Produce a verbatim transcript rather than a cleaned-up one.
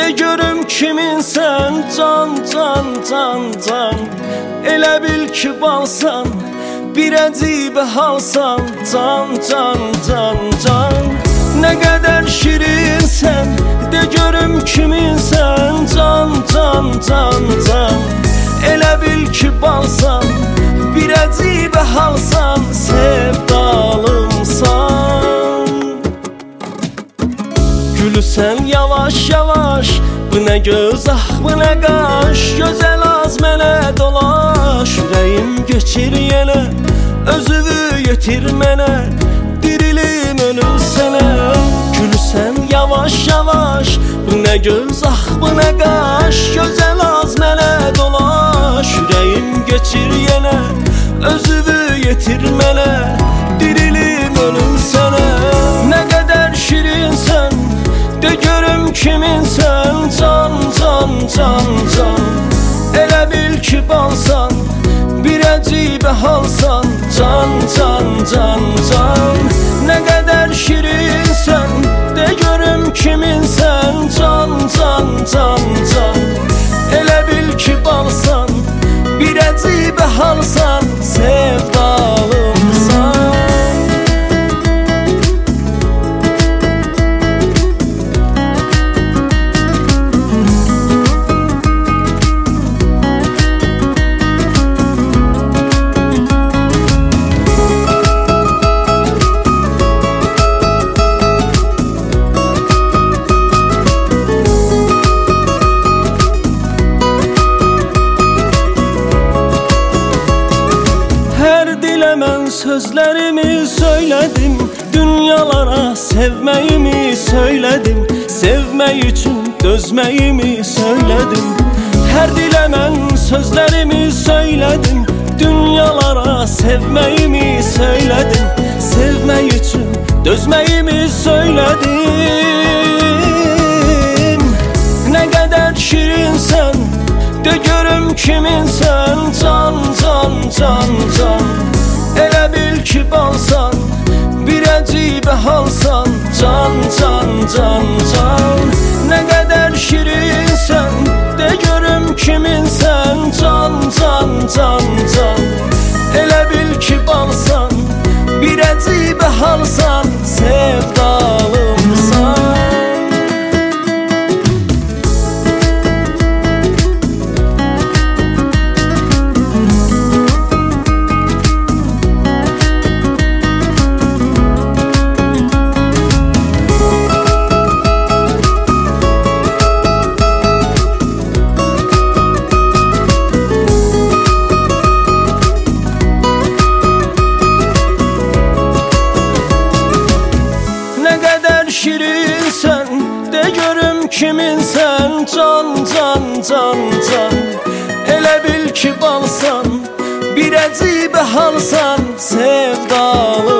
De görüm kiminsən, can, can, can, can. Elə bil ki balsan, bir əcibə halsan, can, can, can, can. Nə qədər şirinsən, de görüm kiminsən, can, can, can, can. Elə bil ki balsan, bir əcibə halsan, sevdalımsan. Gülürsən yavaş yavaş, bu nə göz, ah bu nə qaş. Gözəl az mənə dolaş, ürəyim geçir yenə, özünü yetir mənə, dirilim ölür sənə. Gülürsən yavaş yavaş, bu nə göz, ah bu nə qaş. Gözəl az mənə dolaş, ürəyim geçir yenə, özünü yetir mənə, dirilim ölür sənə. Nə qədər şirinsən, de görüm kiminsən, can, can, can, can. Elə bil ki balsan, bir əcibə halsan, can, can, can, can. Nə qədər şirinsən, de görüm kiminsən, can, can, can, can. Elə bil ki balsan, bir əcibə halsan, sevdalımsan. Mən sözlərimi söylədim, dünyalara sevməyimi söylədim, sevmək üçün dözməyimi söylədim. Hər dilə mən sözlərimi söylədim, dünyalara sevməyimi söylədim, sevmək üçün dözməyimi söylədim. Nə qədər şirinsən, de görüm kiminsən, can, can, can, can. Elə bil ki balsan, bir əcibə halsan, can, can, can, can. Nə qədər şirinsən, de görüm kiminsən, can, can, can, can. Elə bil ki balsan, bir əcibə halsan, sevdalımsan. Şirinsən, de görüm kiminsən, can, can, can, can. Elə bil ki balsan, bir əcibə halsan, sevdalı.